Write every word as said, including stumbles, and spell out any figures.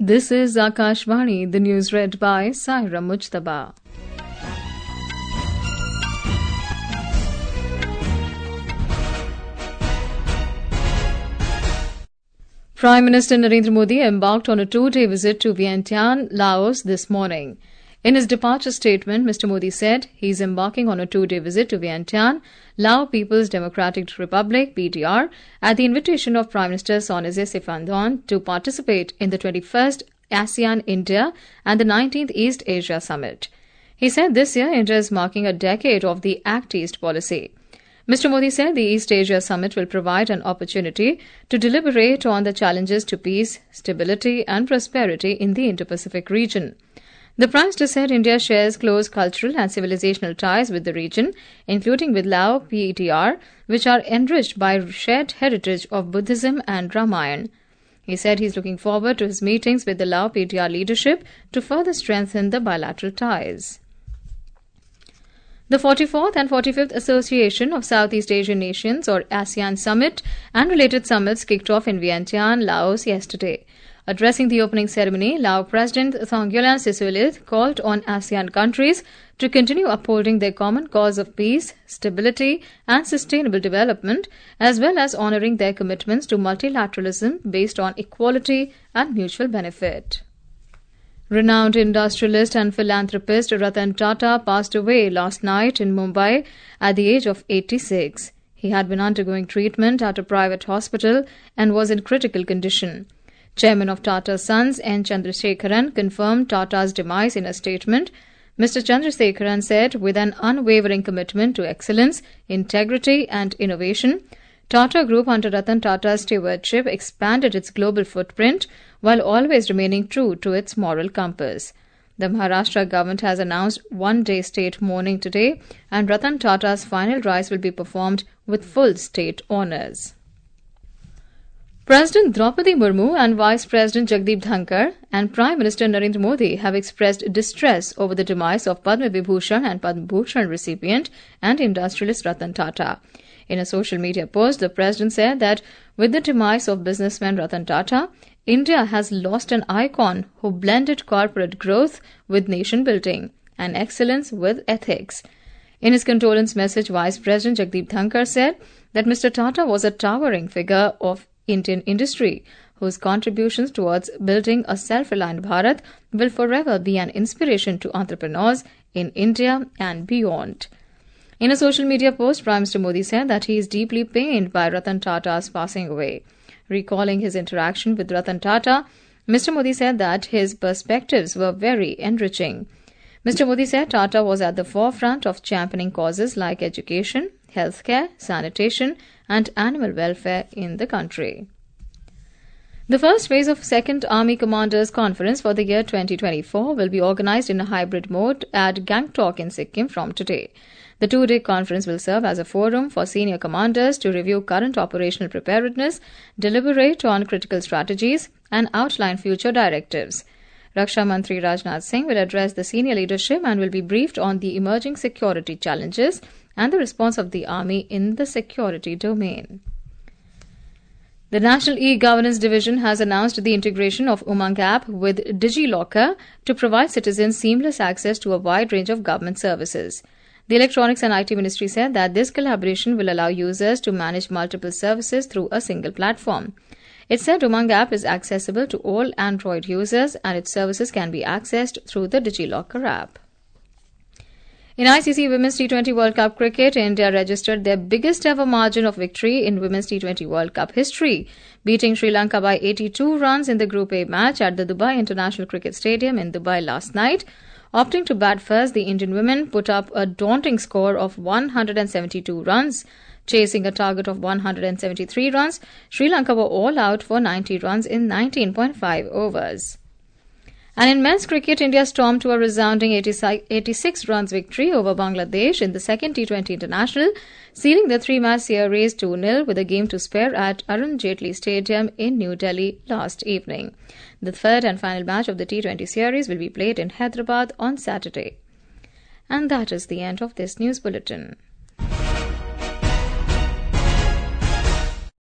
This is Akashvani, the news read by Saira Mujtaba. Prime Minister Narendra Modi embarked on a two-day visit to Vientiane, Laos this morning. In his departure statement, Mister Modi said he is embarking on a two-day visit to Vientiane, Lao People's Democratic Republic (P D R), at the invitation of Prime Minister Sonexay Siphandone to participate in the twenty-first ASEAN-India and the nineteenth East Asia Summit. He said this year India is marking a decade of the Act East policy. Mister Modi said the East Asia Summit will provide an opportunity to deliberate on the challenges to peace, stability and prosperity in the Indo-Pacific region. The Prime Minister said India shares close cultural and civilizational ties with the region, including with Lao P D R, which are enriched by shared heritage of Buddhism and Ramayana. He said he is looking forward to his meetings with the Lao P D R leadership to further strengthen the bilateral ties. The forty-fourth and forty-fifth Association of Southeast Asian Nations or ASEAN Summit and related summits kicked off in Vientiane, Laos yesterday. Addressing the opening ceremony, Lao President Thongyolan Sisoulith called on ASEAN countries to continue upholding their common cause of peace, stability and sustainable development, as well as honouring their commitments to multilateralism based on equality and mutual benefit. Renowned industrialist and philanthropist Ratan Tata passed away last night in Mumbai at the age of eighty-six. He had been undergoing treatment at a private hospital and was in critical condition. Chairman of Tata Sons N. Chandrasekaran confirmed Tata's demise in a statement. Mister Chandrasekaran said, with an unwavering commitment to excellence, integrity and innovation, Tata Group under Ratan Tata's stewardship expanded its global footprint while always remaining true to its moral compass. The Maharashtra government has announced one-day state mourning today, and Ratan Tata's final rites will be performed with full state honours. President Draupadi Murmu and Vice President Jagdeep Dhankar and Prime Minister Narendra Modi have expressed distress over the demise of Padma Vibhushan and Padma Bhushan recipient and industrialist Ratan Tata. In a social media post, the President said that with the demise of businessman Ratan Tata, India has lost an icon who blended corporate growth with nation building and excellence with ethics. In his condolence message, Vice President Jagdeep Dhankar said that Mister Tata was a towering figure of Indian industry, whose contributions towards building a self-reliant Bharat will forever be an inspiration to entrepreneurs in India and beyond. In a social media post, Prime Minister Modi said that he is deeply pained by Ratan Tata's passing away. Recalling his interaction with Ratan Tata, Mister Modi said that his perspectives were very enriching. Mister Modi said Tata was at the forefront of championing causes like education, healthcare, sanitation and animal welfare in the country. The first phase of Second Army Commanders Conference for the year twenty twenty-four will be organised in a hybrid mode at Gangtok in Sikkim from today. The two-day conference will serve as a forum for senior commanders to review current operational preparedness, deliberate on critical strategies and outline future directives. Raksha Mantri Rajnath Singh will address the senior leadership and will be briefed on the emerging security challenges and the response of the Army in the security domain. The National E-Governance Division has announced the integration of Umang app with DigiLocker to provide citizens seamless access to a wide range of government services. The Electronics and I T Ministry said that this collaboration will allow users to manage multiple services through a single platform. It said Umang app is accessible to all Android users and its services can be accessed through the DigiLocker app. In I C C Women's T twenty World Cup cricket, India registered their biggest ever margin of victory in Women's T twenty World Cup history, beating Sri Lanka by eighty-two runs in the Group A match at the Dubai International Cricket Stadium in Dubai last night. Opting to bat first, the Indian women put up a daunting score of one hundred seventy-two runs. Chasing a target of one hundred seventy-three runs, Sri Lanka were all out for ninety runs in nineteen point five overs. And in men's cricket, India stormed to a resounding eighty-six runs victory over Bangladesh in the second T twenty International, sealing the three-match series two nil with a game to spare at Arun Jaitley Stadium in New Delhi last evening. The third and final match of the T twenty series will be played in Hyderabad on Saturday. And that is the end of this news bulletin.